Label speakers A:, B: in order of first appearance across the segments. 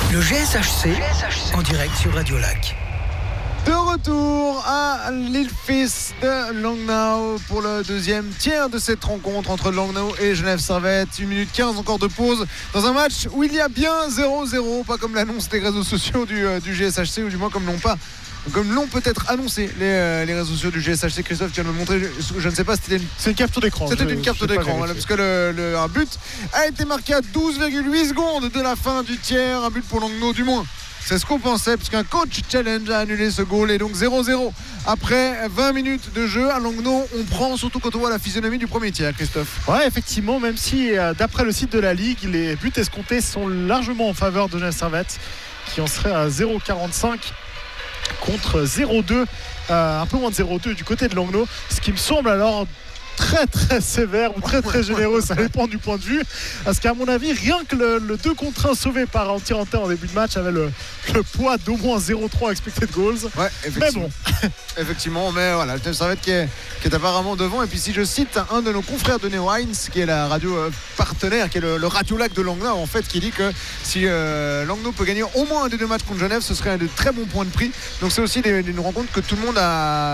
A: Le GSHC en direct sur Radio Lac.
B: De retour à l'Île-Fils de Langnau pour le deuxième tiers de cette rencontre entre Langnau et Genève Servette. 1 minute 15 encore de pause dans un match où il y a bien 0-0, pas comme l'annonce des réseaux sociaux du GSHC, ou du moins comme l'ont peut-être annoncé les réseaux sociaux du GSHC. Christophe, tu viens de me montrer, je ne sais pas si c'était
C: c'est une capture d'écran.
B: C'était une capture d'écran, voilà, parce que un but a été marqué à 12,8 secondes de la fin du tiers, un but pour Langnau du moins. C'est ce qu'on pensait, puisqu'un coach challenge a annulé ce goal, et donc 0-0 après 20 minutes de jeu à Langnau. On prend, surtout quand on voit la physionomie du premier tiers, Christophe.
C: Ouais, effectivement, même si d'après le site de la Ligue, les buts escomptés sont largement en faveur de Genève Servette, qui en serait à 0,45 contre 0,2, un peu moins de 0,2 du côté de Langnau, ce qui me semble alors très très sévère ou très très généreux, ça dépend du point de vue, parce qu'à mon avis rien que le 2 contre 1 sauvé par Antiranta en début de match avait le poids d'au moins 0,3 expected goals.
B: Ouais,
C: mais bon.
B: Effectivement, mais voilà, le Servette qui est apparemment devant. Et puis si je cite un de nos confrères de Neo Heinz, qui est la radio partenaire, qui est le Radio Lac de Langnau, en fait, qui dit que si Langnau peut gagner au moins un des deux matchs contre Genève, ce serait un de très bons points de prix. Donc c'est aussi des rencontres que tout le monde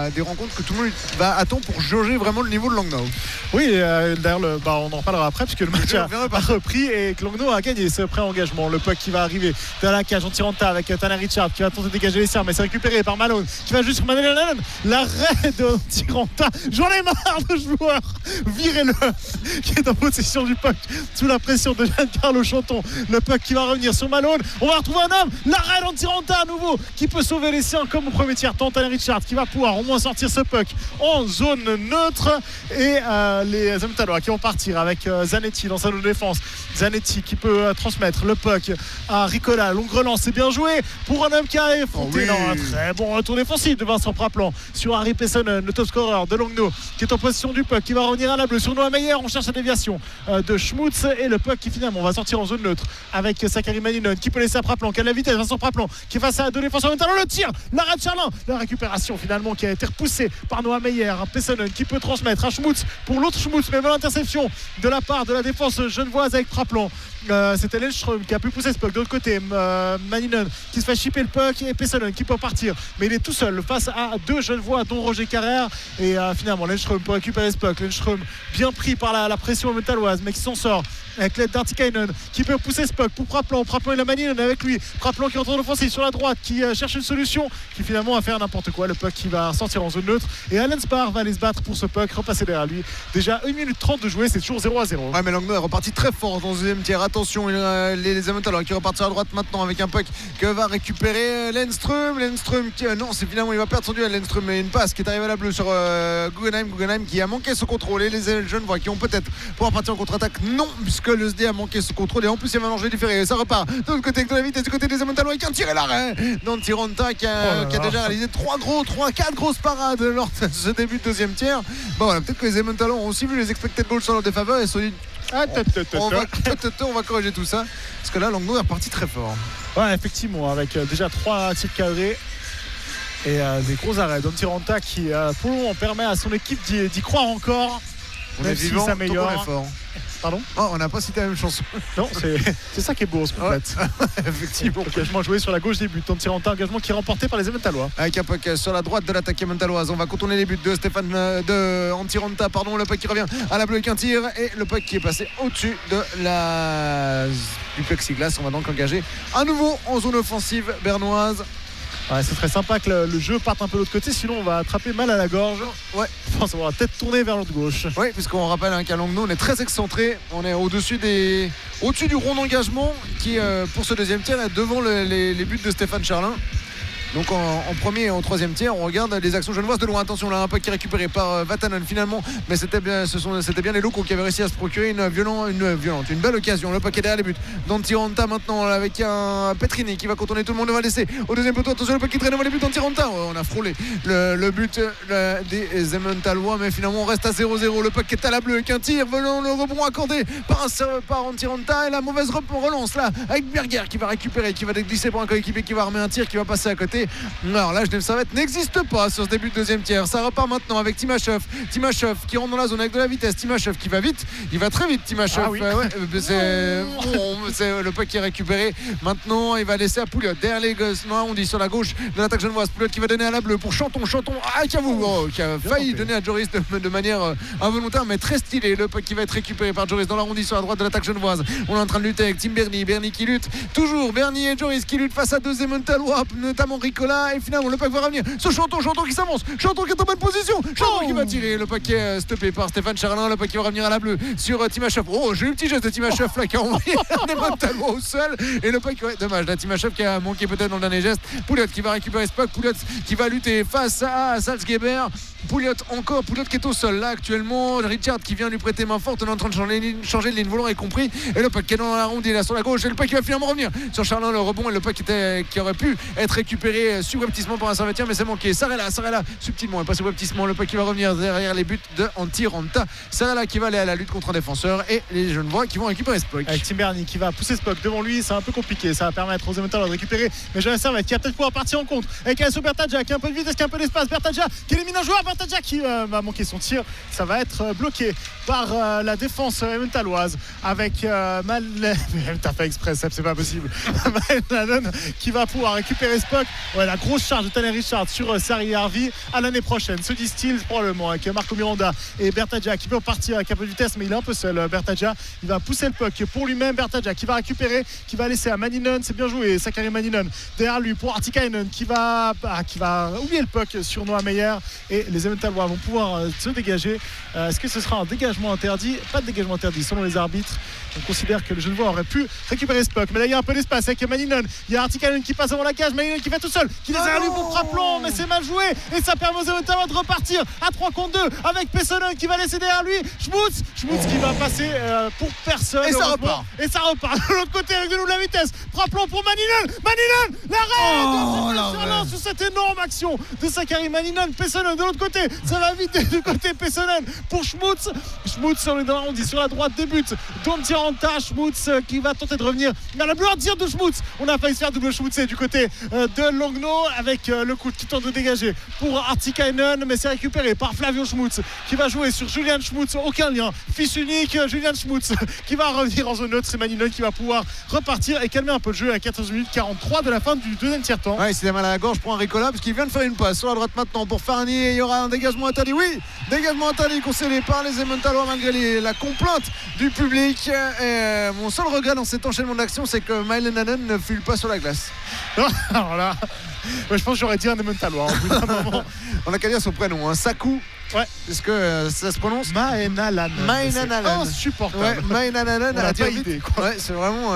B: va attendre pour jauger vraiment le niveau de Langnau.
C: Oui, d'ailleurs on en reparlera après, puisque le match a repris et que Langnau a gagné ce pré-engagement. Le puck qui va arriver dans la cage, Antiranta avec Tanner Richard qui va tenter de dégager les serres, mais c'est récupéré par Malone qui va juste sur Manuel Allen. L'arrêt de Antiranta, j'en ai marre de joueur, virez-le, qui est en possession du puck sous la pression de Giancarlo Chanton. Le puck qui va revenir sur Malone, on va retrouver un homme, l'arrêt d'Antiranta à nouveau qui peut sauver les siens comme au premier tiers. Tanner Richard qui va pouvoir au moins sortir ce puck en zone neutre, et les Emmetalois qui vont partir avec Zanetti dans sa zone de défense. Zanetti qui peut transmettre le puck à Ricola, longue relance, c'est bien joué pour un homme qui a effronté un très bon retour défensif de Vincent Praplan sur Harry Pessonen, le top scorer de Langnau, qui est en position du puck, qui va revenir à la bleue sur Noah Meyer. On cherche la déviation de Schmutz, et le puck qui finalement va sortir en zone neutre avec Sakari Maninen qui peut laisser à Praplan, qui a de la vitesse. Vincent Praplan qui est face à deux défenseurs Emmetalos, le tir, l'arrêt de Charlin, la récupération finalement qui a été repoussée par Noah Meyer. Pessonen qui peut transmettre à Schmutz pour l'autre Schmutz, mais l'interception de la part de la défense genevoise avec Praplan. C'était Lindström qui a pu pousser ce puck de l'autre côté. Maninen qui se fait chipper le puck, et Pessonen qui peut partir, mais il est tout seul face à deux Genevois dont Roger Carrère, et finalement Lindström peut récupérer ce puck. Lindström bien pris par la pression métalloise, mais qui s'en sort avec l'aide d'Artikainen qui peut pousser ce puck pour Praplan et la Maninen avec lui. Praplan qui est en train d'offensive sur la droite, qui cherche une solution, qui finalement va faire n'importe quoi. Le puck qui va sortir en zone neutre, et Allensbar va aller se battre pour ce puck, repasser derrière lui. Déjà 1 minute 30 de jouer, c'est toujours 0-0.
B: Ouais, mais Langnau est reparti très fort dans le deuxième tiers. Attention, les Emmetalos qui repartent sur la droite maintenant avec un puck que va récupérer Lindström qui, non, c'est finalement il va perdre son duel. Lindström, mais une passe qui est arrivée à la bleue sur Guggenheim qui a manqué ce contrôle, et les jeunes voix qui ont peut-être pouvoir partir en contre-attaque, non, puisque le SD a manqué ce contrôle, et en plus il y a un danger différé. Ça repart de l'autre côté avec de la vitesse du côté des Emmetalos avec un tir et l'arrêt d'Antiranta qui a déjà réalisé 4 grosses parades lors de ce début de deuxième tiers. Bon, voilà, peut-être que les Emmetalos ont aussi vu les expected goals sur leur défaveur et se sont dit on va corriger tout ça, parce que là Langnau est reparti très fort.
C: Ouais, effectivement, avec déjà 3 tirs cadrés et des gros arrêts d'Antiranta qui pour le moment permet à son équipe d'y croire encore.
B: On est vivant, tant qu'on est fort.
C: Pardon ?
B: Oh, on n'a pas cité la même chanson.
C: Non, c'est ça qui est beau, ce complète.
B: Effectivement.
C: Engagement joué sur la gauche des buts. Antiranta, engagement qui est remporté par les Emmetalos.
B: Avec un puck sur la droite de l'attaque emmentaloise. On va contourner les buts de Antiranta, le puck qui revient à la bleue avec un tir, et le puck qui est passé au-dessus du plexiglas. On va donc engager à nouveau en zone offensive bernoise.
C: Ouais, ce serait sympa que le jeu parte un peu de l'autre côté, sinon on va attraper mal à la gorge.
B: Ouais.
C: On va peut-être tourner vers l'autre gauche.
B: Oui, puisqu'on rappelle qu'à Langnau on est très excentré, on est au-dessus du rond d'engagement qui pour ce deuxième tiers est devant les buts de Stéphane Charlin. Donc en premier et en troisième tiers, on regarde les actions genevoises de loin. Attention, là un puck qui est récupéré par Vatanen finalement, mais c'était bien les locaux qui avaient réussi à se procurer une belle occasion. Le puck est derrière les buts d'Antiranta maintenant avec un Petrini qui va contourner tout le monde, on va laisser au deuxième poteau. Attention, le puck qui traîne devant les buts d'Antiranta. On a frôlé le but des Emmentalos, mais finalement on reste à 0-0. Le puck est à la bleue avec un tir, le rebond accordé par Antiranta, et la mauvaise relance là avec Berger qui va récupérer, qui va glisser pour un coéquipier qui va remettre un tir qui va passer à côté. marqué. Alors là, Genève Servette n'existe pas sur ce début de deuxième tiers. Ça repart maintenant avec Timashov qui rentre dans la zone avec de la vitesse. Timashov qui va vite, il va très vite Timashov. C'est le puck qui est récupéré. Maintenant il va laisser à Pouliot derrière les gosses. Non, on dit sur la gauche de l'attaque genevoise. Pouliot qui va donner à la bleue pour Chanton qui a failli donner à Joris de manière involontaire, mais très stylé. Le puck qui va être récupéré par Joris dans l'arrondi sur la droite de l'attaque genevoise. On est en train de lutter avec Tim Berny qui lutte toujours, Berny et Joris qui luttent face à deux Emmentallois, notamment Ricola, et finalement le puck va revenir sur Chanton qui s'avance, Chanton qui est en bonne position, Chanton qui va tirer, le puck est stoppé par Stéphane Charlin, le puck qui va revenir à la bleue sur Timashov. J'ai eu le petit geste de Timashov là qui a envoyé un Emmentallois au sol, et le puck, dommage, là Timashov qui a manqué peut-être dans le dernier geste. Pouliot qui va récupérer ce puck, Pouliot qui va lutter face à Salzgeber. Pouliot qui est au sol là actuellement. Richard qui vient lui prêter main forte. On est en train de changer de ligne, vous l'aurez compris. Et le puck qui est dans la rondelle là sur la gauche. Et le puck qui va finalement revenir sur Charlin. Le rebond et le puck qui aurait pu être récupéré subrepticement par un Servetien, mais c'est manqué. Sarella subtilement et pas subrepticement. Le puck qui va revenir derrière les buts de Antti Ranta. Sarella qui va aller à la lutte contre un défenseur et les Genevois qui vont récupérer ce puck.
C: Avec Tim Berny qui va pousser ce puck devant lui, c'est un peu compliqué. Ça va permettre aux Emmentallois de récupérer. Mais Genève Servette qui va peut-être pouvoir partir en contre. Avec Alessio Bertaggia qui a un peu de vitesse, qui a un peu d'espace. Bertaggia qui élimine un joueur. Bertaggia qui va manquer son tir. Ça va être bloqué par la défense emmentalloise avec t'as fait exprès, c'est pas possible. Maël qui va pouvoir récupérer ce puck. La grosse charge de Tanner Richard sur Sari Harvey à l'année prochaine. Se disent-ils probablement avec Marco Miranda et Bertaggia qui peut partir avec un peu de vitesse, mais il est un peu seul. Bertaggia, il va pousser le puck pour lui-même. Bertaggia qui va récupérer, qui va laisser à Maninen. C'est bien joué, Sakari Maninen derrière lui pour Artikainen qui va oublier le puck sur Noah Meyer, et les Emmentallois vont pouvoir se dégager. Est-ce que ce sera un dégagement interdit? Pas de dégagement interdit selon les arbitres. On considère que le Genevois aurait pu récupérer ce puck, mais là il y a un peu d'espace avec Maninen. Il y a Artikainen qui passe avant la cage, Maninen qui fait tout seul, qui les a lui pour Frappelon, mais c'est mal joué et ça permet aux Emmentallois de repartir à 3 contre 2 avec Pessonen qui va laisser derrière lui Schmutz qui va passer pour personne,
B: et ça repart
C: de l'autre côté avec de nouveau la vitesse. Frappelon pour Maninen, l'arrêt sur cette énorme action de Sakari Maninen. Pessonen de l'autre côté, ça va vite du côté Pessonen pour Schmutz on est dans l'arrondi sur la droite des buts d'Antiranta. Schmutz qui va tenter de revenir dans la bleue, un tir de Schmutz, on a failli se faire double Schmutz du côté de Longno avec le coup qui tente de dégager pour Artikainen, mais c'est récupéré par Flavio Schmutz qui va jouer sur Julian Schmutz, aucun lien, fils unique Julian Schmutz qui va revenir en zone neutre. C'est Maninen qui va pouvoir repartir et calmer un peu le jeu à 14 minutes 43 de la fin du deuxième tiers-temps.
B: Il s'est mal à la gorge pour un Ricola parce qu'il vient de faire une passe sur la droite maintenant pour Farnier. Il y aura un dégagement interdit, dégagement interdit concédé par les Emmentallois malgré la complainte du public. Et mon seul regret dans cet enchaînement d'action, c'est que Maël ne file pas sur la glace.
C: Alors là, je pense que j'aurais dit un Emmentallois au bout d'un moment.
B: On n'a qu'à dire son prénom, Sakou. Est-ce que ça se prononce
C: Maënalan. Insupportable.
B: Maënalan
C: a pas idée, quoi.
B: C'est vraiment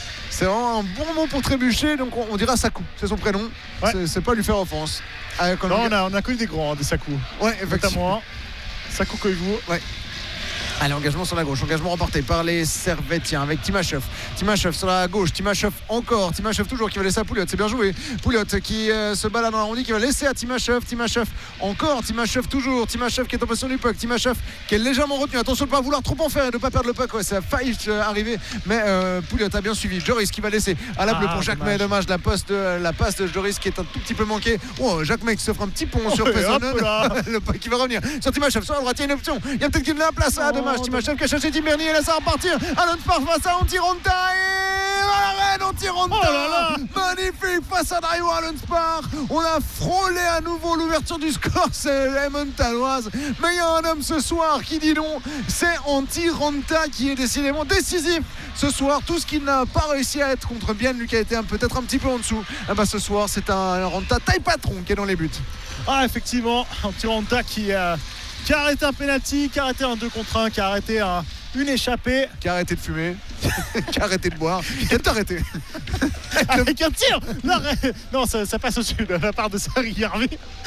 B: un bon mot pour trébucher, donc on dira Sakou, c'est son prénom. C'est pas lui faire offense.
C: On a connu des grands, des Sakou.
B: Effectivement.
C: Sakou Koivu.
B: Allez, engagement sur la gauche, engagement remporté par les Servetiens avec Timashov sur la gauche, Timashov toujours qui va laisser à Pouliot, c'est bien joué. Pouliot qui se balade dans l'arrondi, qui va laisser à Timashov encore, Timashov toujours, Timashov qui est en position du puck, Timashov qui est légèrement retenu, attention de ne pas vouloir trop en faire et de ne pas perdre le puck, ça a failli arriver, mais Pouliot a bien suivi. Joris qui va laisser à la bleue pour Jacques May, dommage, la passe de Joris qui est un tout petit peu manquée. Jacques May qui s'offre un petit pont sur Pessonen, le puck qui va revenir sur Timashov sur la droite, il y a une option, il y a peut-être qu'il a la place, dommage. Timashov qui a cherché Tim Berny et là ça va repartir. Alon Spar face à Antti Ranta et l'arrêt Antti Ranta. Magnifique face à Dario Alon Spar. On a frôlé à nouveau l'ouverture du score, c'est Emmentalloise. Mais il y a un homme ce soir qui dit non, c'est Antti Ranta qui est décidément décisif ce soir. Tout ce qu'il n'a pas réussi à être contre Bienne, lui qui a été peut-être un petit peu en dessous. Ce soir c'est un Ranta taille patron qui est dans les buts.
C: Effectivement, Antti Ranta qui a arrêté un penalty, qui a arrêté un 2 contre 1, qui a arrêté une échappée,
B: qui a arrêté de fumer, qui a arrêté de boire, qui a tout arrêté
C: avec un tir. Non, ça passe au-dessus de la part de Sari Harvey.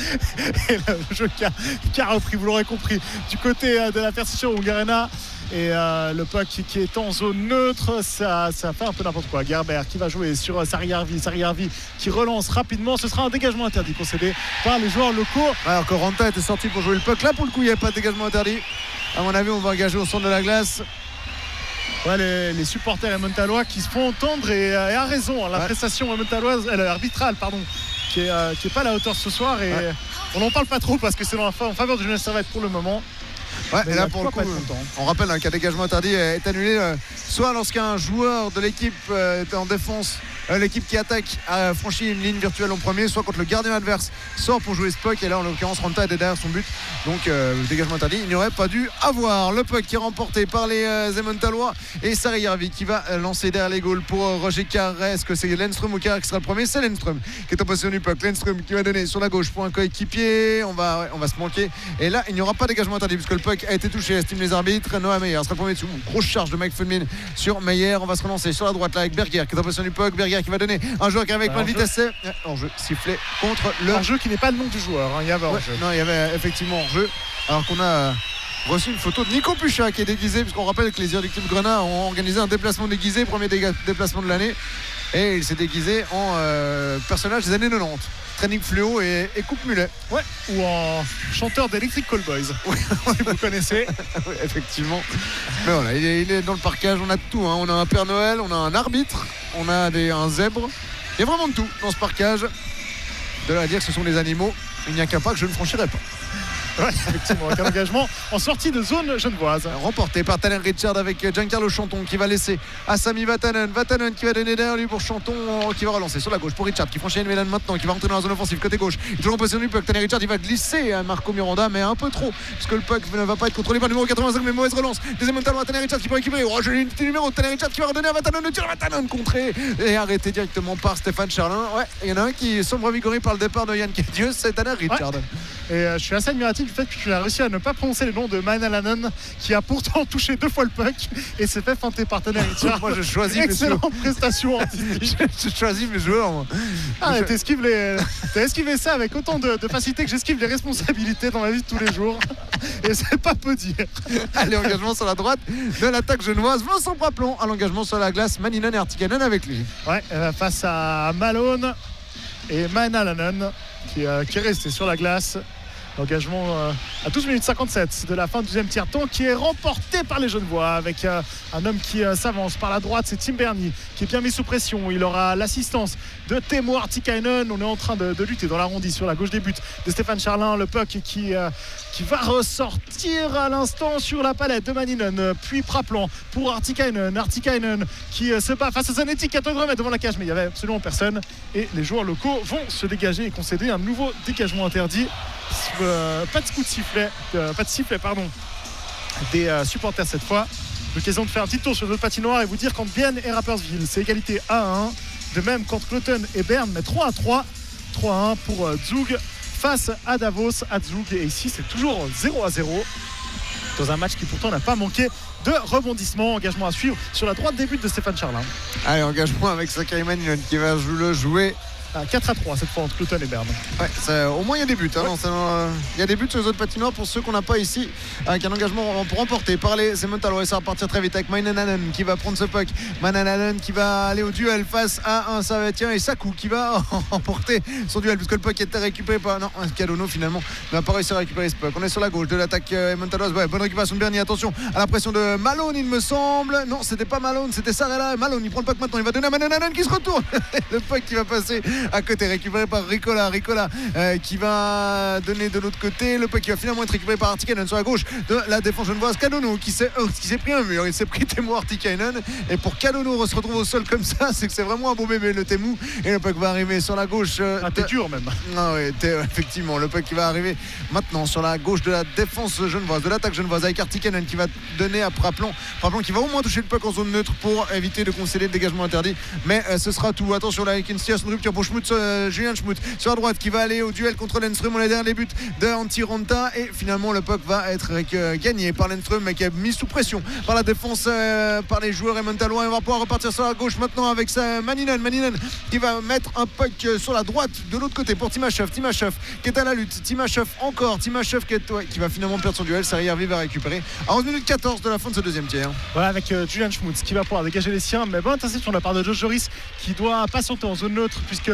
C: Et le jeu qui a repris, vous l'aurez compris, du côté de la perception Ungarena. Et le puck qui est en zone neutre, ça fait un peu n'importe quoi. Gerber qui va jouer sur Sari Harvey qui relance rapidement. Ce sera un dégagement interdit concédé par les joueurs locaux.
B: Encore Ranta était sorti pour jouer le puck. Là pour le coup il n'y avait pas de dégagement interdit. À mon avis on va engager au centre de la glace.
C: Les supporters emmentallois qui se font entendre et à raison. La prestation emmentalloise, arbitrale qui est pas à la hauteur ce soir et on n'en parle pas trop parce que c'est en faveur du Genève Servette pour le moment.
B: Ouais, et là pour le coup, on rappelle qu'un dégagement interdit est annulé soit lorsqu'un joueur de l'équipe en défense, l'équipe qui attaque a franchi une ligne virtuelle en premier, soit quand le gardien adverse sort pour jouer ce puck, et là en l'occurrence Ranta était derrière son but, donc le dégagement interdit il n'y aurait pas dû avoir. Le puck qui est remporté par les Emmentalois et Sari Järvi qui va lancer derrière les goals pour Roger Carré. Est-ce que c'est Lennström ou Carré qui sera le premier? C'est Lennström qui est en possession du puck. Lennström qui va donner sur la gauche pour un coéquipier, on va se manquer, et là il n'y aura pas de dégagement interdit puisque le puck a été touché, estiment les arbitres. Noah Meyer sera le premier dessus. Grosse charge de Mike Fulmin sur Meyer. On va se relancer sur la droite là avec Berger qui est en possession du puck. Berger qui va donner un joueur qui est avec plein de vitesse. Hors-jeu sifflé contre le
C: hors-jeu qui n'est pas le nom du joueur. Il y avait hors-jeu.
B: Non, il y avait effectivement hors-jeu. Alors qu'on a reçu une photo de Nico Puchat qui est déguisé, puisqu'on rappelle que les Irréductibles Grenat ont organisé un déplacement déguisé, premier déplacement de l'année, et il s'est déguisé en personnage des années 90. Training fluo et coupe mulet.
C: Ouais, ou en chanteur d'Electric Callboys. Oui, si vous connaissez.
B: Oui, effectivement. Mais voilà, il est dans le parcage, on a tout. On a un Père Noël, on a un arbitre, on a un zèbre. Il y a vraiment de tout dans ce parcage. De là à dire que ce sont des animaux, il n'y a qu'un pas que je ne franchirai pas.
C: Ouais, effectivement, un engagement en sortie de zone genevoise.
B: Remporté par Tanner Richard avec Giancarlo Chanton qui va laisser à Sami Vatanen. Vatanen qui va donner derrière lui pour Chanton qui va relancer sur la gauche pour Richard qui franchit une Mélan maintenant, qui va rentrer dans la zone offensive côté gauche. Il est toujours en position du puck. Tanner Richard il va glisser à Marco Miranda, mais un peu trop parce que le puck ne va pas être contrôlé par le numéro 85, mais mauvaise relance. Deuxième talon à Tanner Richard qui peut récupérer. Oh, j'ai une petit numéro de Tanner Richard qui va redonner à Vatanen. Le tir de Vatanen contré et arrêté directement par Stéphane Charlin. Ouais, il y en a un qui sombre vigoré par le départ de Yann Kedius, c'est Tanner Richard.
C: Ouais. Et je suis assez admiratif du fait que tu as réussi à ne pas prononcer le nom de Manalanen qui a pourtant touché 2 fois le puck et s'est fait feinter par Tanner Richard.
B: Moi je choisis
C: excellente prestation.
B: Je choisis mes joueurs moi.
C: T'as esquivé ça avec autant de facilité que j'esquive les responsabilités dans ma vie de tous les jours. Et c'est pas peu dire.
B: Allez, engagement sur la droite de l'attaque genevoise. Vincent Praplon à l'engagement sur la glace. Maninen et Artikainen avec lui.
C: Ouais, face à Malone et Manalanen qui est resté sur la glace. L'engagement à 12 minutes 57 de la fin du deuxième tiers-temps qui est remporté par les Genevois avec un homme qui s'avance par la droite, c'est Tim Berni qui est bien mis sous pression. Il aura l'assistance de Teemu Artikainen. On est en train de lutter dans l'arrondi sur la gauche des buts de Stéphane Charlin. Le puck qui va ressortir à l'instant sur la palette de Maninen, puis Praplan pour Artikainen qui se bat face à Zanetti qui attend de remettre devant la cage, mais il n'y avait absolument personne et les joueurs locaux vont se dégager et concéder un nouveau dégagement interdit. Pas de sifflet des supporters cette fois. L'occasion de faire un petit tour sur notre patinoire et vous dire qu'entre Bienne et Rapperswil c'est égalité 1-1, de même qu'entre Cloton et Berne, mais 3-3 pour Zug face à Davos à Zug, et ici c'est toujours 0-0 dans un match qui pourtant n'a pas manqué de rebondissement. Engagement à suivre sur la droite des buts de Stéphane Charlin.
B: Allez, engagement avec Sakai Maninen qui va le jouer
C: 4-3 cette fois entre Cloton et Berne.
B: Ouais, au moins il y a des buts. Il y a des buts sur les autres patinoires pour ceux qu'on n'a pas ici, avec un engagement remporté par les Emmentalois. Et ça va partir très vite avec Manananen qui va prendre ce puck. Manananen qui va aller au duel face à un Servetien et Sakou qui va remporter son duel puisque le puck était récupéré par un Cadono finalement n'a pas réussi à récupérer ce puck. On est sur la gauche de l'attaque Emmentaloise. Ouais, bonne récupération de Bernier. Attention à la pression de Malone, il me semble. Non, c'était pas Malone, c'était Sarella. Malone il prend le puck maintenant, il va donner à Manananen qui se retourne. Le puck qui va passer à côté, récupéré par Ricola qui va donner de l'autre côté. Le puck qui va finalement être récupéré par Artikainen sur la gauche de la défense genevoise. Cadono qui s'est pris un mur, il s'est pris Teemu Artikainen, et pour Cadono se retrouve au sol comme ça, c'est que c'est vraiment un beau bébé le Teemu, et le puck va arriver sur la gauche
C: t'es dur même.
B: Ah ouais, effectivement, le puck qui va arriver maintenant sur la gauche de la défense genevoise, de l'attaque genevoise, avec Artikainen qui va donner à Praplan qui va au moins toucher le puck en zone neutre pour éviter de concéder le dégagement interdit, mais ce sera tout. Attention là avec une situation de rupture pour Schmutz, Julien Schmutz sur la droite qui va aller au duel contre Lennström. On est derrière les buts d'Antti Ranta et finalement le puck va être gagné par Lennström, mais qui est mis sous pression par la défense, par les joueurs Emmentalois. Et on va pouvoir repartir sur la gauche maintenant avec Maninen qui va mettre un puck sur la droite de l'autre côté pour Timashev qui est à la lutte. Timashev qui va finalement perdre son duel. Sari Järvi va récupérer à 11 minutes 14 de la fin de ce deuxième tiers.
C: Voilà, avec Julian Schmutz qui va pouvoir dégager les siens, mais bonne interception de la part de Josh Joris qui doit patienter en zone neutre puisque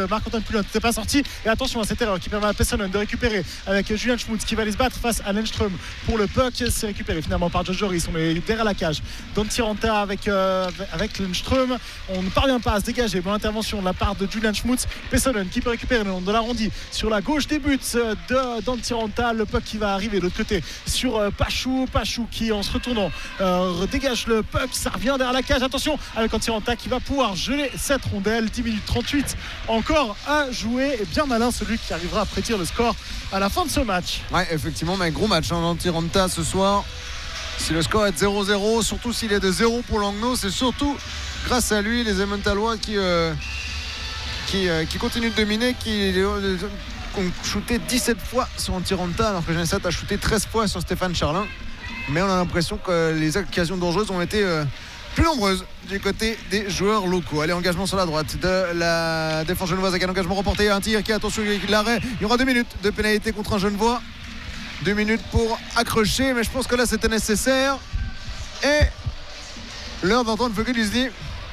C: que Marc-Antoine Poulin n'était pas sorti. Et attention à cette erreur qui permet à Pessonen de récupérer avec Julian Schmutz qui va aller se battre face à Lennström pour le puck. C'est récupéré finalement par Josh Joris. On est derrière la cage. Dantiranta avec Lennström. On ne parvient pas à se dégager. Bonne intervention de la part de Julian Schmutz. Pessonen qui peut récupérer le long de l'arrondi sur la gauche des buts de Dantiranta. Le puck qui va arriver de l'autre côté sur Pachou qui en se retournant dégage le puck. Ça revient derrière la cage. Attention avec Dantiranta qui va pouvoir geler cette rondelle. 10 minutes 38 encore à jouer. Et bien malin celui qui arrivera à prédire le score à la fin de ce match.
B: Ouais, effectivement, mais gros match Dantiranta ce soir. Si le score est de 0-0, surtout s'il est de 0 pour Langnau, c'est surtout grâce à lui, les Emmentalois qui continuent de dominer, qui ont shooté 17 fois sur Dantiranta, alors que Genesat a shooté 13 fois sur Stéphane Charlin. Mais on a l'impression que les occasions dangereuses ont été plus nombreuses du côté des joueurs locaux. Allez, engagement sur la droite de la défense genevoise avec un engagement remporté, un tir qui, attention, l'arrêt. Il y aura 2 minutes de pénalité contre un Genevois. 2 minutes pour accrocher, mais je pense que là c'était nécessaire. Et l'heure d'entendre Feuke Disney.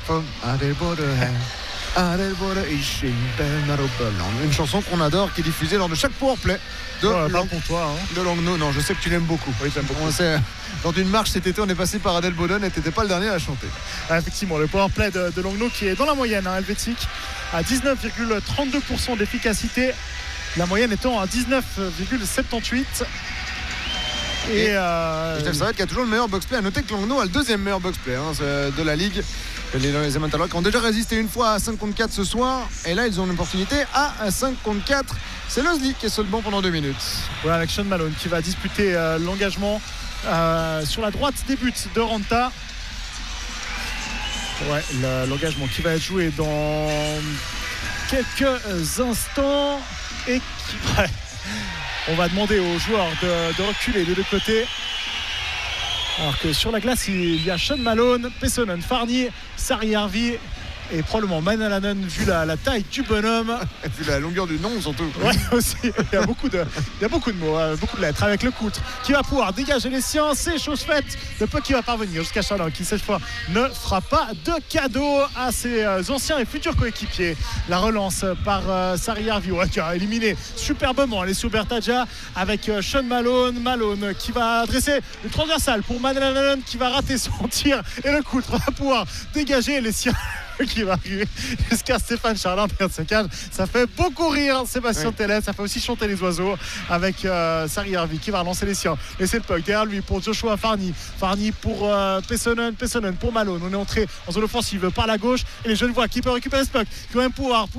B: Une chanson qu'on adore, qui est diffusée lors de chaque powerplay de Langnau. Non, je sais que tu l'aimes beaucoup.
C: Oui, j'aime beaucoup.
B: Lors d'une marche cet été, on est passé par Adel Bodon et t'étais pas le dernier à chanter.
C: Effectivement, le powerplay de Langnau qui est dans la moyenne helvétique à 19,32% d'efficacité. La moyenne étant à 19,78. Et
B: Steph Servette qui a toujours le meilleur box-play. À noter que Langnau a le deuxième meilleur box-play de la ligue. Les Emmentalois qui ont déjà résisté une fois à 5 contre 4 ce soir. Et là, ils ont une opportunité à 5 contre 4. C'est Lozli qui est sur le banc pendant 2 minutes.
C: Voilà, avec Sean Malone qui va disputer l'engagement sur la droite des buts de Ranta. Ouais, l'engagement qui va être joué dans quelques instants. Et on va demander aux joueurs de reculer des deux côtés. Alors que sur la glace, il y a Sean Malone, Pessonen, Farnier, Sarri-Arvi et probablement Manalanen vu la taille du bonhomme.
B: Et puis la longueur du nom surtout.
C: Ouais, aussi. Il y a beaucoup de mots, beaucoup de lettres avec le coutre qui va pouvoir dégager les siens. C'est chose faite. Le puck qui va parvenir jusqu'à Charlin qui cette fois ne fera pas de cadeau à ses anciens et futurs coéquipiers. La relance par Sarri-Arvi qui a éliminé superbement Alessio Bertaggia avec Sean Malone. Malone qui va adresser le transversal pour Manalanen qui va rater son tir et le coutre va pouvoir dégager les siens qui va arriver jusqu'à Stéphane Charlin derrière sa cage. Ça fait beaucoup rire Sébastien Tellez, ça fait aussi chanter les oiseaux avec Sarri-Arvi qui va relancer les siens. Laisser le puck derrière lui pour Joshua Farni pour Pessonen pour Malone. On est entré en zone offensive par la gauche et les Genevois qui peuvent récupérer ce puck, qui vont même pouvoir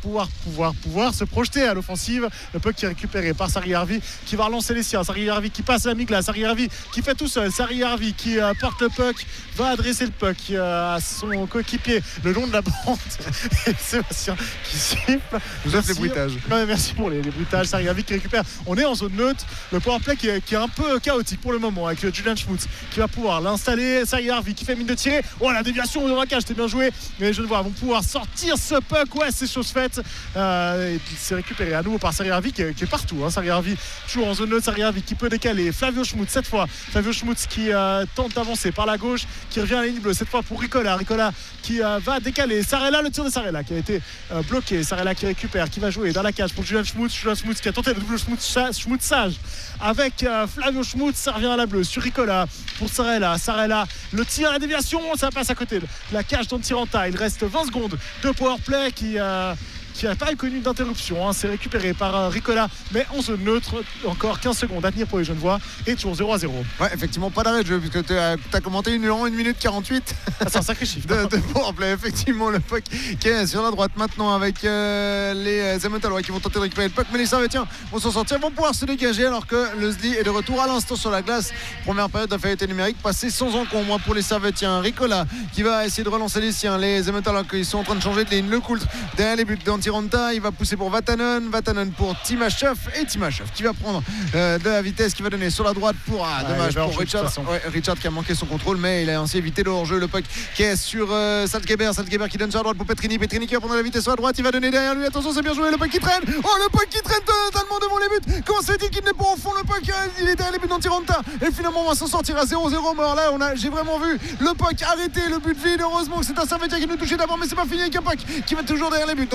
C: se projeter à l'offensive. Le puck qui est récupéré par Sarri-Arvi qui va relancer les siens. Sarri-Arvi qui passe à la mi-glace, Sarri-Arvi qui fait tout seul, Sarri-Arvi qui porte le puck, va adresser le puck à son coéquipier le long de la bande. Et Sébastien qui siffle.
B: Vous avez les bruitages.
C: Ouais, merci pour les bruitages. Sarri-Arvi qui récupère. On est en zone neutre. Le powerplay qui est un peu chaotique pour le moment avec Julian Schmutz qui va pouvoir l'installer. Sarri-Arvi qui fait mine de tirer. Oh, la déviation dans la cage, c'était bien joué. Mais les Genevois vont pouvoir sortir ce puck. Ouais, c'est chose faite. Et puis c'est récupéré à nouveau par Sarri-Arvi qui est partout. Sarri-Arvi toujours en zone neutre. Sarri-Arvi qui peut décaler. Flavio Schmutz cette fois. Flavio Schmutz qui tente d'avancer par la gauche, qui revient à la ligne bleue cette fois pour Ricola qui va décaler. Sarella, le tir de Sarella qui a été bloqué. Sarella qui récupère, qui va jouer dans la cage pour Julian Schmutz. Julian Schmutz qui a tenté le double Schmutzage avec Flavio Schmutz. Ça revient à la bleue sur Ricola pour Sarella. Le tir à la déviation, ça passe à côté de la cage d'Antiranta. Il reste 20 secondes de powerplay qui n'a pas connu d'interruption. C'est récupéré par Ricola, mais en zone neutre. Encore 15 secondes à tenir pour les Genevois et toujours 0-0.
B: Ouais, effectivement, pas d'arrêt de jeu puisque tu as commenté 1 minute 48.
C: C'est un sacré chiffre
B: de powerplay. Effectivement, le puck qui est sur la droite maintenant avec les Emmentalois qui vont tenter de récupérer le puck, mais les Servetiens vont s'en sortir, vont pouvoir se dégager alors que Lozli est de retour à l'instant sur la glace. Première période d'infériorité numérique passée sans encombre pour les Servetiens. Ricola qui va essayer de relancer les siens. Les Emmentalois qui sont en train de changer de ligne. Le Coultre derrière les buts d'Antiranta, il va pousser pour Vatanen pour Timashov et Timashov qui va prendre de la vitesse, qui va donner sur la droite pour dommage pour Richard. Richard qui a manqué son contrôle, mais il a ainsi évité le hors-jeu. Le puck qui est sur Saltgeber qui donne sur la droite pour Petrini qui va prendre la vitesse sur la droite, il va donner derrière lui, attention, c'est bien joué, le puck qui traîne, le puck qui traîne totalement devant les buts. Comment se fait-il qu'il n'est pas au fond? Le puck il est derrière les buts d'Antiranta et finalement on va s'en sortir à 0-0. Mort là, j'ai vraiment vu le puck arrêter le but vide. Heureusement que c'est un Servetien qui nous touchait d'abord, mais c'est pas fini avec un puck qui va toujours derrière les buts d'Antiranta.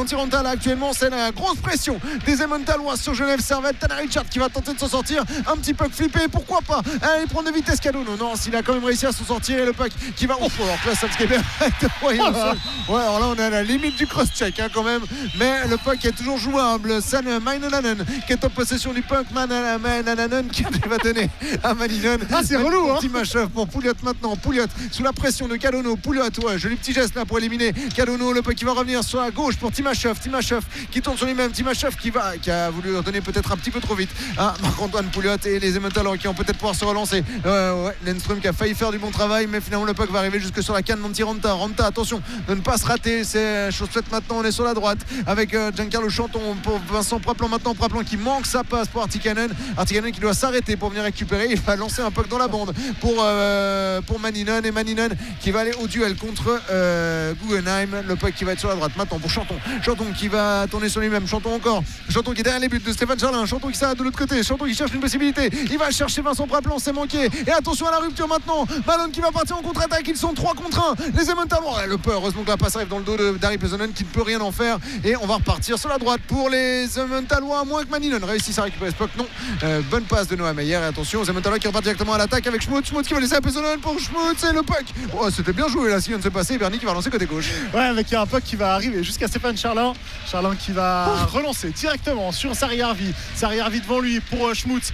B: là actuellement c'est la grosse pression des Emmentalois sur Genève Servette. Tanner Richard qui va tenter de s'en sortir, un petit puck flippé, pourquoi pas aller prendre de vitesse Kadono. Non, s'il a quand même réussi à s'en sortir et le puck qui va alors que là Salzgeber ouais, alors là on est à la limite du cross-check quand même, mais le puck est toujours jouable. San Mainolainen qui est en possession du puck. Mainolainen qui va donner à Maninen.
C: C'est relou
B: petit match-up pour Pouliot maintenant. Pouliot sous la pression de Kadono. Pouliot, joli petit geste là pour éliminer Kadono. Le puck qui va revenir sur la gauche pour Timashov qui tourne sur lui-même. Timashov qui a voulu redonner peut-être un petit peu trop vite à Marc-Antoine Pouliot et les Emmentalois qui vont peut-être pouvoir se relancer. Lindström qui a failli faire du bon travail, mais finalement le puck va arriver jusque sur la canne d'Antti-Ranta. Ranta, attention de ne pas se rater, c'est chose faite maintenant. On est sur la droite avec Giancarlo Chanton pour Vincent Praplan maintenant. Praplan qui manque sa passe pour Artikainen qui doit s'arrêter pour venir récupérer. Il va lancer un puck dans la bande pour Maninen, et Maninen qui va aller au duel contre Guggenheim. Le puck qui va être sur la droite maintenant pour Chanton qui va tourner sur lui-même. Chanton qui est derrière les buts de Stéphane Charlin. Chanton qui s'arrête de l'autre côté. Chanton qui cherche une possibilité. Il va chercher Vincent Praplan, c'est manqué. Et attention à la rupture maintenant. Malone qui va partir en contre-attaque. Ils sont 3 contre 1. Les Emmentalois. Le peu, heureusement que la passe arrive dans le dos d'Harry Pesonen qui ne peut rien en faire. Et on va repartir sur la droite pour les Emmentalois, à moins que Maninen réussisse à récupérer ce puck. Non. Bonne passe de Noah Meyer. Et attention aux Emmentalois qui repartent directement à l'attaque avec Schmutz qui va laisser à Pesonen pour Schmutz et le puck. C'était bien joué là, ce qui vient de se passer. Bernie qui va lancer côté gauche.
C: Ouais, avec un puck qui va arriver jusqu'à Stéphane Charlin qui va relancer directement sur Sari-Arvi devant lui pour Schmutz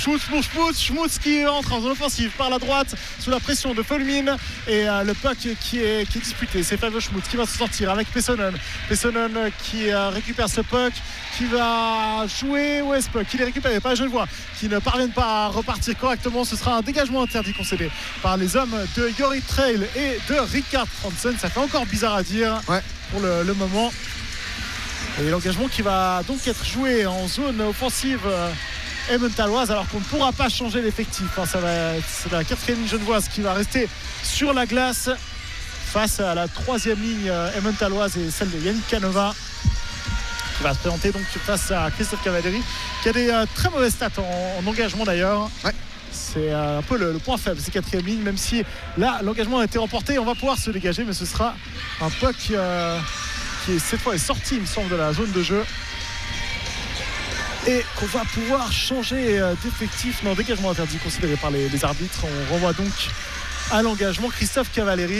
C: qui entre en zone offensive par la droite sous la pression de Fulmin, et le puck qui est disputé, c'est Fabio Schmutz qui va se sortir avec Pesonen qui récupère ce puck, qui va jouer où est ce puck, il est récupéré par les Genevois qui ne parviennent pas à repartir correctement. Ce sera un dégagement interdit concédé par les hommes de Jori Trail et de Richard Franzen. Ça fait encore bizarre à dire pour le moment. Et l'engagement qui va donc être joué en zone offensive emmentaloise, alors qu'on ne pourra pas changer l'effectif. C'est la 4e ligne genevoise qui va rester sur la glace face à la 3e ligne emmentaloise et celle de Yannick Canova, qui va se présenter donc face à Christophe Cavalieri, qui a des très mauvaises stats en engagement d'ailleurs. C'est un peu le point faible, ces 4e lignes, même si là l'engagement a été remporté. On va pouvoir se dégager, mais ce sera un puck qui cette fois est sorti, il me semble, de la zone de jeu, et qu'on va pouvoir changer d'effectif. Non, dégagement interdit considéré par les arbitres. On renvoie donc à l'engagement Christophe Cavalieri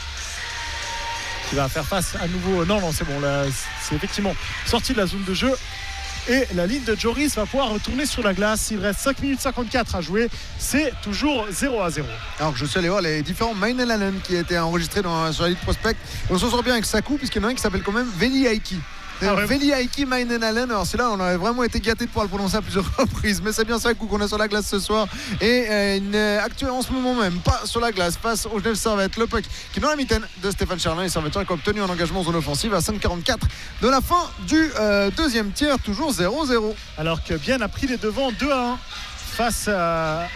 C: qui va faire face à nouveau. Non, c'est bon, là c'est effectivement sorti de la zone de jeu. Et la ligne de Joris va pouvoir retourner sur la glace. Il reste 5 minutes 54 à jouer. C'est toujours 0-0.
B: Alors que je suis allé voir les différents Mainelainen qui étaient enregistrés sur la ligne prospect. On s'en sort bien avec Sakou, puisqu'il y en a un qui s'appelle quand même Veli Aiki. Veli Aiki Mainelainen. Alors c'est là, on a vraiment été gâtés de pouvoir le prononcer à plusieurs reprises, mais c'est bien Sakou qu'on a sur la glace ce soir. Et actuel en ce moment même, pas sur la glace, face au Genève Servette. Le puck qui est dans la mitaine de Stéphane Charlin, et Servette qui a obtenu un engagement en zone offensive à 5,44 de la fin du deuxième tiers, toujours 0-0.
C: Alors que Bienne a pris les devants 2-1 face à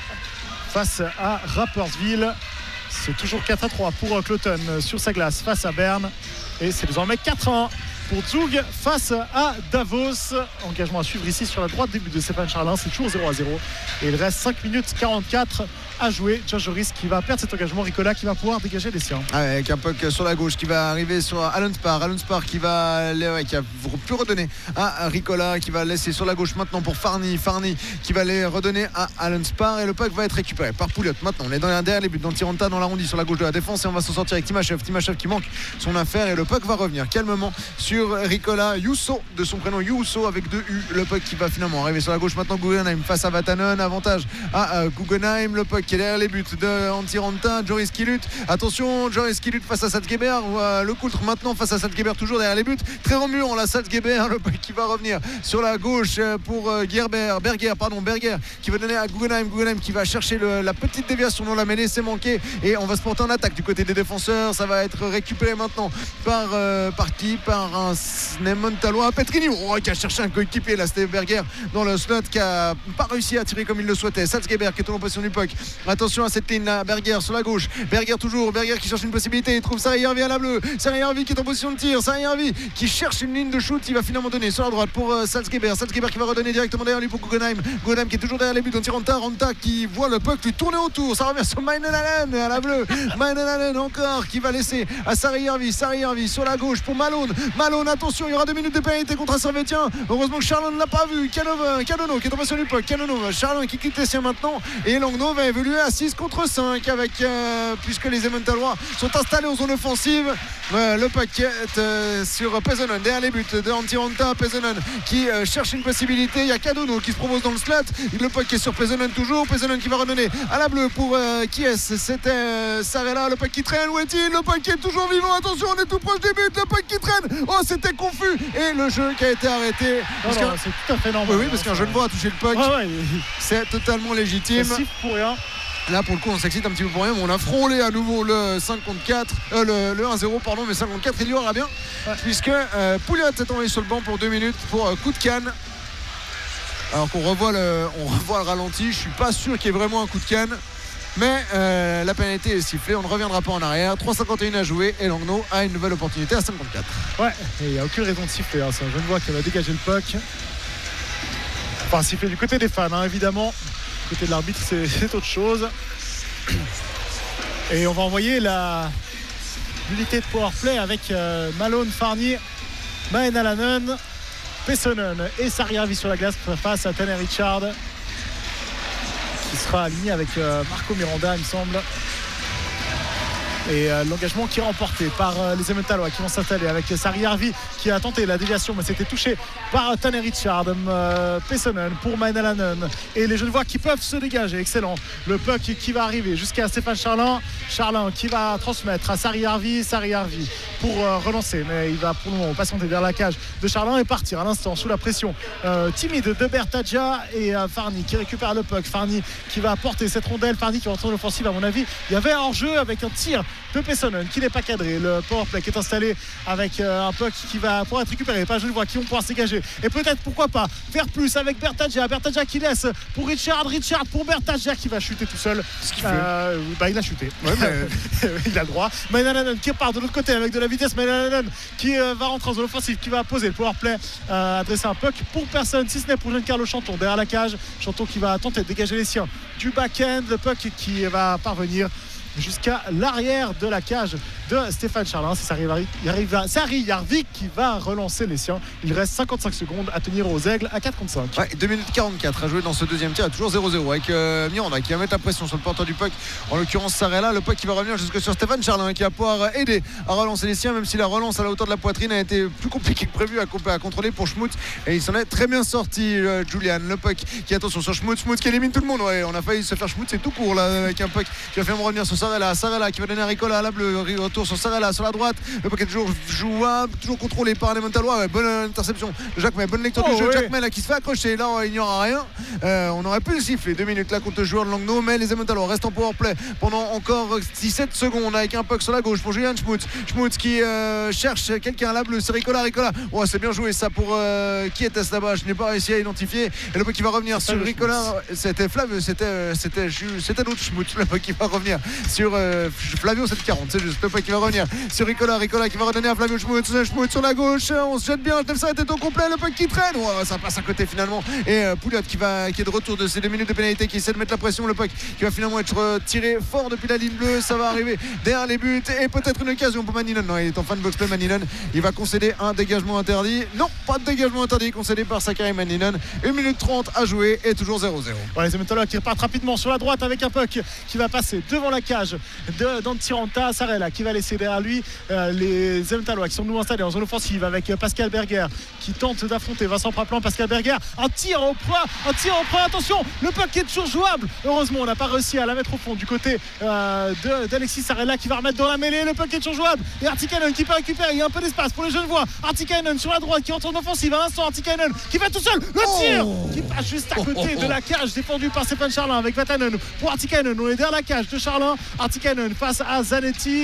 C: Rapperswil. C'est toujours 4-3 pour Cloton sur sa glace face à Berne, et c'est désormais 4-1 pour Zug face à Davos. Engagement à suivre ici sur la droite, début de Stéphane Charlin. C'est toujours 0-0 et il reste 5 minutes 44 à jouer. Josh Joris qui va perdre cet engagement. Ricola qui va pouvoir dégager les siens
B: avec un puck sur la gauche qui va arriver sur Allen Spar qui a pu redonner à Ricola, qui va laisser sur la gauche maintenant pour Farny qui va les redonner à Allen Spar, et le puck va être récupéré par Pouliot. Maintenant on est derrière les buts d'Antti-Ranta dans l'arrondi sur la gauche de la défense, et on va s'en sortir avec Timashov qui manque son affaire, et le puck va revenir calmement sur Ricola Yousso, de son prénom Yousso avec 2 U. Le puck qui va finalement arriver sur la gauche maintenant. Guggenheim face à Vatanen, avantage à Guggenheim. Le puck qui est derrière les buts de Antti-Ranta. Joris qui lutte, attention, Joris qui lutte face à Salzgeber. Le coultre maintenant face à Salzgeber, toujours derrière les buts, très remuant la Salzgeber. Le puck qui va revenir sur la gauche pour Berger qui va donner à Guggenheim qui va chercher la petite déviation dans la mêlée, c'est manqué, et on va se porter en attaque du côté des défenseurs. Ça va être récupéré maintenant par un Emmentalois, Petrini qui a cherché un coéquipier là, c'était Berger dans le slot, qui a pas réussi à tirer comme il le souhaitait. Salzgeber qui est en possession du puck Attention à cette ligne là, Berger sur la gauche, Berger toujours, Berger qui cherche une possibilité, il trouve Sarri Hervi à la bleue, Sarri Hervi qui est en position de tir, Sarri Hervi qui cherche une ligne de shoot, il va finalement donner sur la droite pour Salzgeber qui va redonner directement derrière lui pour Guggenheim qui est toujours derrière les buts, on tire Ranta qui voit le puck lui tourner autour, ça revient sur Mainenalen à la bleue, Mainenalen encore qui va laisser à Sarri Hervi sur la gauche pour Malone, attention, il y aura 2 minutes de pénalité contre un Servetien, heureusement que Charlon ne l'a pas vu, Canono qui est en position du puck, Charlon qui quitte les siens maintenant et Langnau va évoluer à 6 contre 5 avec puisque les Emmentalois sont installés en zone offensive. Le paquet sur Pesonen derrière les buts de Antti Ranta, Pesonen qui cherche une possibilité, il y a Kadono qui se propose dans le slot, le paquet sur Pesonen toujours, Pesonen qui va redonner à la bleue pour qui est-ce, c'était Sarella, le paquet qui traîne, où est-il, le paquet est toujours vivant, attention on est tout proche des buts, le paquet qui traîne, oh c'était confus et le jeu qui a été arrêté
C: c'est tout à fait normal.
B: Oui parce qu'un Genevois a touché le puck, c'est totalement légitime.
C: C'est pour rien.
B: Là pour le coup on s'excite un petit peu pour rien, mais on a frôlé à nouveau le 5 contre 4 le 1-0 pardon, mais 5 contre 4 il y aura bien puisque Pouliot est envoyé sur le banc pour 2 minutes pour coup de canne, alors qu'on revoit le ralenti. Je suis pas sûr qu'il y ait vraiment un coup de canne, mais la pénalité est sifflée, on ne reviendra pas en arrière. 3,51 à jouer et Langnau a une nouvelle opportunité à 54.
C: Ouais, et il n'y a aucune raison de siffler, c'est un Genevois qui va dégager le puck, enfin siffler du côté des fans évidemment. Côté de l'arbitre c'est autre chose, et on va envoyer l'unité de powerplay avec Malone, Farnier, Mainalanen, Pesonen et Sarri Hervi sur la glace face à Tanner Richard qui sera aligné avec Marco Miranda il me semble, et l'engagement qui est remporté par les Emmentalois qui vont s'installer avec Sarri Hervi qui a tenté la déviation mais c'était touché par Tanner Richard, Pesonen pour Mainalanen et les Genevois qui peuvent se dégager, excellent, le puck qui va arriver jusqu'à Stéphane Charlin qui va transmettre à Sarri Hervi pour relancer, mais il va pour le moment patienter vers la cage de Charlin et partir à l'instant sous la pression timide de Bertaggia et Farni qui récupère le puck, Farni qui va porter cette rondelle, Farni qui va rentrer en offensive. À mon avis il y avait un hors-jeu avec un tir de Pesonen qui n'est pas cadré, le powerplay qui est installé avec un puck qui va pouvoir être récupéré par Genevois qui vont pouvoir se dégager et peut-être pourquoi pas faire plus avec Bertaggia qui laisse pour Richard pour Bertaggia qui va chuter tout seul, ce qu'il fait. Il a chuté, mais il a le droit. Mainalanen qui part de l'autre côté avec de la vitesse, Mainalanen qui va rentrer en zone offensive, qui va poser le powerplay, adresser un puck pour personne si ce n'est pour Giancarlo Chanton derrière la cage, Chanton qui va tenter de dégager les siens du back-end, le puck qui va parvenir jusqu'à l'arrière de la cage de Stéphane Charlin. C'est Sarri Hervi qui va relancer les siens. Il reste 55 secondes à tenir aux Aigles à 4 contre 5.
B: Ouais, 2 minutes 44 à jouer dans ce deuxième tir, toujours 0-0 avec Miranda qui va mettre la pression sur le porteur du puck, en l'occurrence Sarella, le puck qui va revenir jusque sur Stéphane Charlin qui va pouvoir aider à relancer les siens, même si la relance à la hauteur de la poitrine a été plus compliquée que prévu à contrôler pour Schmutz, et il s'en est très bien sorti Julian. Le puck qui, attention sur Schmutz qui élimine tout le monde, on a failli se faire Schmutz, c'est tout court là, avec un puck qui va finalement revenir sur Sarella qui va donner à Ricola à la bleue, retour sur Sarella sur la droite, le puck est toujours jouable, toujours contrôlé par les Emmentalois, bonne interception de Jacques May, bonne lecture du jeu, Jacques May là qui se fait accrocher, là il n'y aura rien, on aurait pu le siffler 2 minutes là contre le joueur de Langnau, mais les Emmentalois restent en powerplay pendant encore 17 secondes avec un puck sur la gauche pour Julian Schmutz qui cherche quelqu'un à la bleue, c'est Ricola, c'est bien joué ça pour qui était là-bas, je n'ai pas réussi à identifier, et le puck qui va revenir sur Ricola, c'était Flavio, c'était l'autre Schmutz, le puck qui va revenir sur Flavio, c'est le 40, c'est juste le puck qui va revenir sur Ricola qui va redonner à Flavio Schmutz sur la gauche, on se jette bien, ça était au complet, le puck qui traîne, ça passe à côté finalement, et Pouliot qui est de retour de ces 2 minutes de pénalité, qui essaie de mettre la pression, le puck qui va finalement être tiré fort depuis la ligne bleue, ça va arriver derrière les buts et peut-être une occasion pour Maninen. Non, il est en fin de box play, Maninen, il va concéder un dégagement interdit, non, pas de dégagement interdit concédé par Sakari Maninen. 1 minute 30 à jouer et toujours 0-0.
C: Les Emmentalois qui repartent rapidement sur la droite avec un puck qui va passer devant la cage d'Antti Ranta, Sarella qui va laisser derrière lui les Emmentalois qui sont nous installés en zone offensive avec Pascal Berger qui tente d'affronter Vincent Praplan. Pascal Berger, un tir au point, attention, le puck est toujours jouable, heureusement on n'a pas réussi à la mettre au fond du côté d'Alexis Sarella qui va remettre dans la mêlée, le puck est toujours jouable et Artikainen qui peut récupérer, il y a un peu d'espace pour les Genevois, Artikainen sur la droite qui rentre en offensive à l'instant, Artikainen qui va tout seul, le tir qui passe juste à côté de la cage défendue par Stéphane Charlin avec Vatanen pour Artikainen, on est derrière la cage de Charlin, Artikainen face à Zanetti, bon travail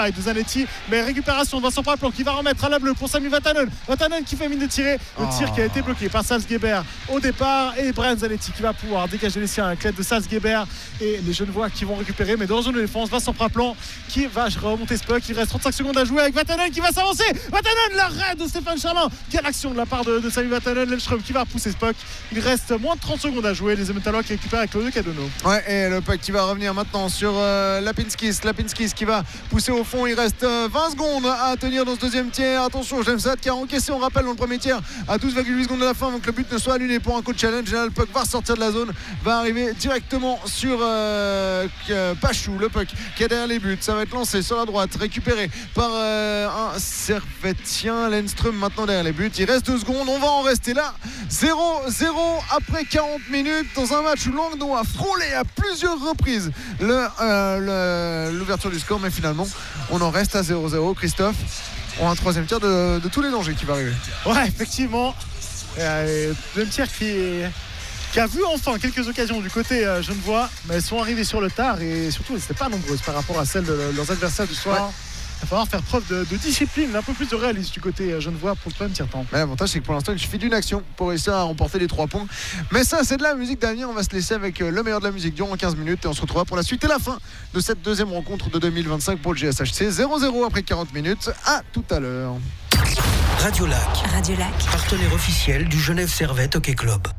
C: inside de Zanetti, mais récupération de Vincent Praplan qui va remettre à la bleue pour Sami Vatanen qui fait mine de tirer, le tir qui a été bloqué par Salzgeber au départ, et Brian Zanetti qui va pouvoir dégager les siens avec l'aide de Salzgeber et les Genevois qui vont récupérer, mais dans la zone de défense, Vincent Praplan qui va remonter ce puck. Il reste 35 secondes à jouer avec Vatanen qui va s'avancer. Vatanen, l'arrêt de Stéphane Charlin. Quelle action de la part de Sami Vatanen. Lindström qui va repousser ce puck. Il reste moins de 30 secondes à jouer. Les Emmentalois qui récupèrent avec Claudio Cadonneau.
B: Ouais, et le puck qui va revenir maintenant sur Lapinskis qui va pousser au fond. Il reste 20 secondes à tenir dans ce deuxième tiers. Attention, Jamsat qui a encaissé, on rappelle, dans le premier tiers à 12,8 secondes de la fin, donc le but ne soit annulé pour un coup de challenge. Là, le puck va ressortir de la zone, va arriver directement sur Pachou. Le puck qui est derrière les buts, ça va être lancé sur la droite, récupéré par un Servetien. Lindström maintenant derrière les buts. Il reste 2 secondes, on va en rester là. 0-0 après 40 minutes dans un match où Langnau a frôlé à plusieurs reprises l'ouverture du score, mais finalement on en reste à 0-0. Christophe, on a un troisième tiers de tous les dangers qui va arriver.
C: Ouais, effectivement. Deuxième tiers qui a vu enfin quelques occasions du côté genevois, mais elles sont arrivées sur le tard et surtout elles n'étaient pas nombreuses par rapport à celles de leurs adversaires du soir. Ouais. Il va falloir faire preuve de discipline, un peu plus de réalisme du côté genevois pour le troisième tiers-temps.
B: L'avantage, c'est que pour l'instant, il suffit d'une action pour réussir à remporter les 3 points. Mais ça, c'est de la musique d'avenir. On va se laisser avec le meilleur de la musique durant 15 minutes et on se retrouvera pour la suite et la fin de cette deuxième rencontre de 2025 pour le GSHC. 0-0 après 40 minutes. À tout à l'heure.
A: Radio Lac, partenaire officiel du Genève Servette Hockey Club.